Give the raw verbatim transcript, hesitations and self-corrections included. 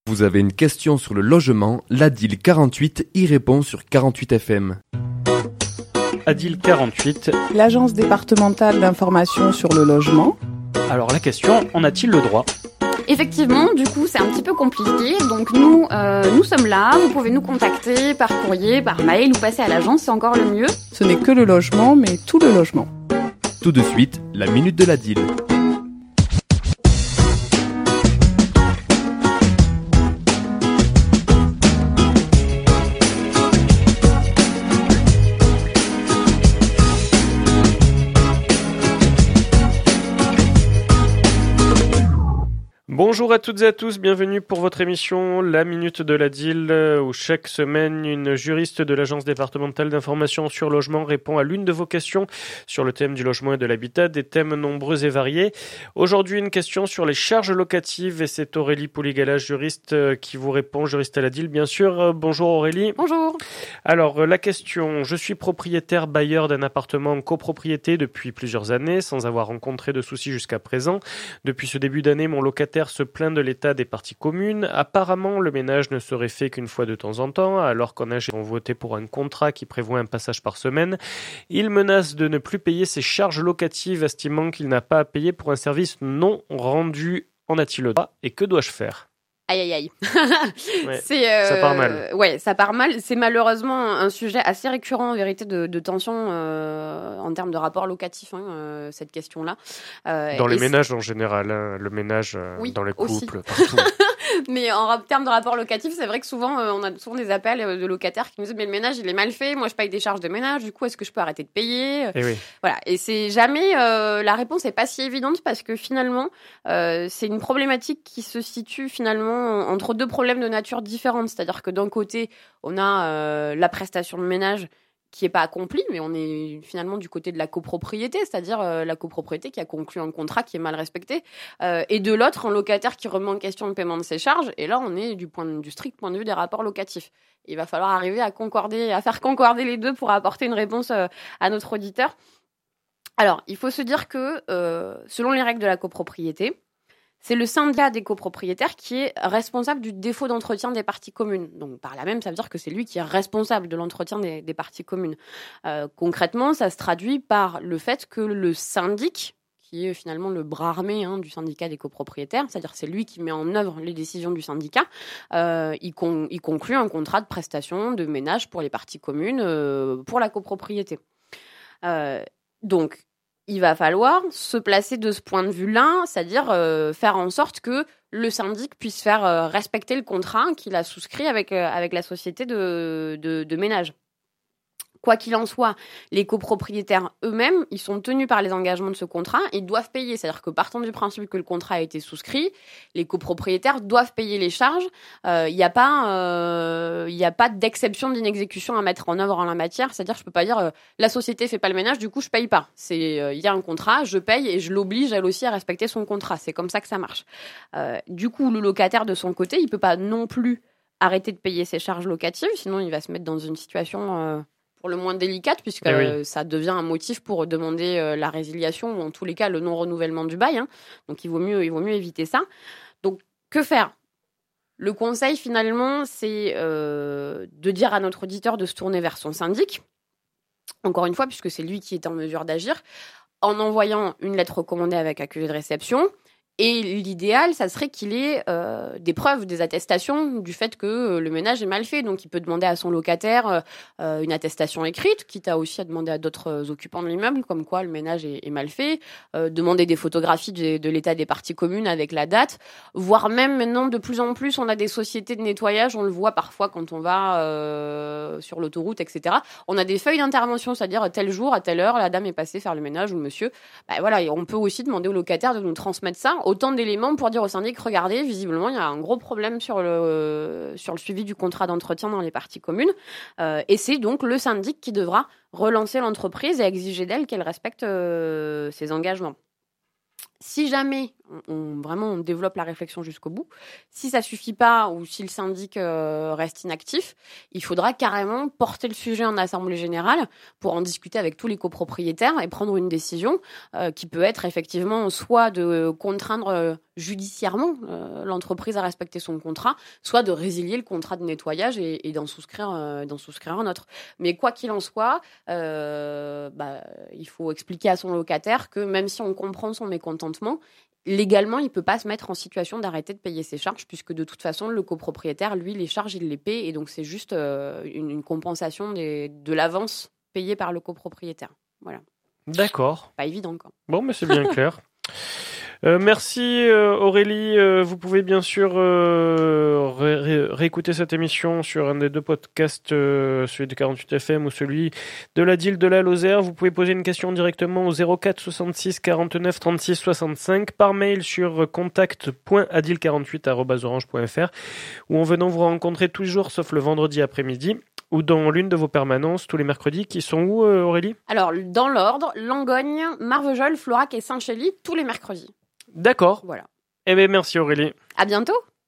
Vous avez une question sur le logement, l'Adil quarante-huit y répond sur quarante-huit F M. Adil quarante-huit. L'Agence départementale d'information sur le logement. Alors la question, en a-t-il le droit ? Effectivement, du coup, c'est un petit peu compliqué. Donc nous, euh, nous sommes là. Vous pouvez nous contacter par courrier, par mail ou passer à l'agence, c'est encore le mieux. Ce n'est que le logement, mais tout le logement. Tout de suite, la minute de l'Adil. Bonjour à toutes et à tous, bienvenue pour votre émission La Minute de l'Adil, où chaque semaine une juriste de l'Agence départementale d'information sur le logement répond à l'une de vos questions sur le thème du logement et de l'habitat, des thèmes nombreux et variés. Aujourd'hui, une question sur les charges locatives et c'est Aurélie Pouligala, juriste, qui vous répond, juriste à l'Adil bien sûr. Bonjour Aurélie. Bonjour. Alors la question, je suis propriétaire bailleur d'un appartement en copropriété depuis plusieurs années sans avoir rencontré de soucis jusqu'à présent. Depuis ce début d'année, mon locataire se plaint de l'état des parties communes. Apparemment, le ménage ne serait fait qu'une fois de temps en temps, alors qu'en âge on voté pour un contrat qui prévoit un passage par semaine. Il menace de ne plus payer ses charges locatives, estimant qu'il n'a pas à payer pour un service non rendu. En a-t-il le droit et que dois-je faire ? Aïe aïe aïe. Ouais, c'est, euh, ça part mal. Ouais, ça part mal. C'est malheureusement un sujet assez récurrent en vérité de, de tension euh, en termes de rapport locatif, hein, euh, cette question-là. Euh, dans les c'est... ménages en général, hein, le ménage euh, oui, dans les aussi. couples, partout. Mais en termes de rapport locatif, c'est vrai que souvent, euh, on a souvent des appels de locataires qui nous disent « mais le ménage, il est mal fait, moi je paye des charges de ménage, du coup, est-ce que je peux arrêter de payer ?» Et oui. Voilà, et c'est jamais... Euh, la réponse n'est pas si évidente parce que finalement, euh, c'est une problématique qui se situe finalement entre deux problèmes de nature différente. C'est-à-dire que d'un côté, on a euh, la prestation de ménage qui n'est pas accompli, mais on est finalement du côté de la copropriété, c'est-à-dire euh, la copropriété qui a conclu un contrat qui est mal respecté, euh, et de l'autre, un locataire qui remet en question le paiement de ses charges, et là, on est du, point de, du strict point de vue des rapports locatifs. Il va falloir arriver à concorder, à faire concorder les deux pour apporter une réponse euh, à notre auditeur. Alors, il faut se dire que, euh, selon les règles de la copropriété, c'est le syndicat des copropriétaires qui est responsable du défaut d'entretien des parties communes. Donc, par là même, ça veut dire que c'est lui qui est responsable de l'entretien des, des parties communes. Euh, concrètement, ça se traduit par le fait que le syndic, qui est finalement le bras armé hein, du syndicat des copropriétaires, c'est-à-dire que c'est lui qui met en œuvre les décisions du syndicat, euh, il, con- il conclut un contrat de prestation de ménage pour les parties communes euh, pour la copropriété. Euh, donc, il va falloir se placer de ce point de vue-là, c'est-à-dire euh, faire en sorte que le syndic puisse faire euh, respecter le contrat qu'il a souscrit avec, euh, avec la société de, de, de ménage. Quoi qu'il en soit, les copropriétaires eux-mêmes, ils sont tenus par les engagements de ce contrat, ils doivent payer. C'est-à-dire que partant du principe que le contrat a été souscrit, les copropriétaires doivent payer les charges. Il euh, n'y a pas, euh, y a pas d'exception d'inexécution à mettre en œuvre en la matière. C'est-à-dire, je peux pas dire euh, la société fait pas le ménage, du coup je paye pas. C'est, il euh, y a un contrat, je paye et je l'oblige elle aussi à respecter son contrat. C'est comme ça que ça marche. Euh, du coup, le locataire de son côté, il peut pas non plus arrêter de payer ses charges locatives, sinon il va se mettre dans une situation euh, pour le moins délicate, puisque oui. euh, ça devient un motif pour demander euh, la résiliation ou en tous les cas le non-renouvellement du bail. Hein. Donc il vaut mieux, il vaut mieux éviter ça. Donc que faire ? Le conseil finalement, c'est euh, de dire à notre auditeur de se tourner vers son syndic, encore une fois, puisque c'est lui qui est en mesure d'agir, en envoyant une lettre recommandée avec accusé de réception. Et l'idéal, ça serait qu'il ait euh, des preuves, des attestations du fait que euh, le ménage est mal fait. Donc, il peut demander à son locataire euh, une attestation écrite, quitte à aussi à demander à d'autres occupants de l'immeuble, comme quoi le ménage est, est mal fait. Euh, demander des photographies de, de l'état des parties communes avec la date. Voire même maintenant, de plus en plus, on a des sociétés de nettoyage. On le voit parfois quand on va euh, sur l'autoroute, et cetera. On a des feuilles d'intervention, c'est-à-dire tel jour, à telle heure, la dame est passée faire le ménage ou le monsieur. Ben, voilà, et on peut aussi demander au locataire de nous transmettre ça. Autant d'éléments pour dire au syndic, regardez, visiblement, il y a un gros problème sur le, sur le suivi du contrat d'entretien dans les parties communes. Euh, et c'est donc le syndic qui devra relancer l'entreprise et exiger d'elle qu'elle respecte euh, ses engagements. Si jamais on, on, vraiment on développe la réflexion jusqu'au bout, si ça suffit pas ou si le syndic euh, reste inactif, il faudra carrément porter le sujet en assemblée générale pour en discuter avec tous les copropriétaires et prendre une décision euh, qui peut être effectivement soit de contraindre euh, judiciairement euh, l'entreprise à respecter son contrat, soit de résilier le contrat de nettoyage et, et d'en souscrire euh, d'en souscrire un autre. Mais quoi qu'il en soit, euh, bah, il faut expliquer à son locataire que même si on comprend son mécontentement, légalement, il ne peut pas se mettre en situation d'arrêter de payer ses charges, puisque de toute façon, le copropriétaire, lui, les charges, il les paie, et donc c'est juste euh, une, une compensation des, de l'avance payée par le copropriétaire. Voilà. D'accord. Pas évident, quoi. Bon, mais c'est bien clair. Euh, merci euh, Aurélie. Euh, vous pouvez bien sûr euh, ré- ré- réécouter cette émission sur un des deux podcasts, euh, celui de quarante-huit F M ou celui de la D I L de la Lozère. Vous pouvez poser une question directement au zéro quatre soixante-six quarante-neuf trente-six soixante-cinq par mail sur contact point adil quarante-huit arobase orange point f r ou en venant vous rencontrer tous les jours sauf le vendredi après-midi ou dans l'une de vos permanences tous les mercredis qui sont où euh, Aurélie ? Alors, dans l'ordre, Langogne, Marvejols, Florac et Saint-Chély, tous les mercredis. D'accord. Voilà. Eh bien, merci Aurélie. À bientôt.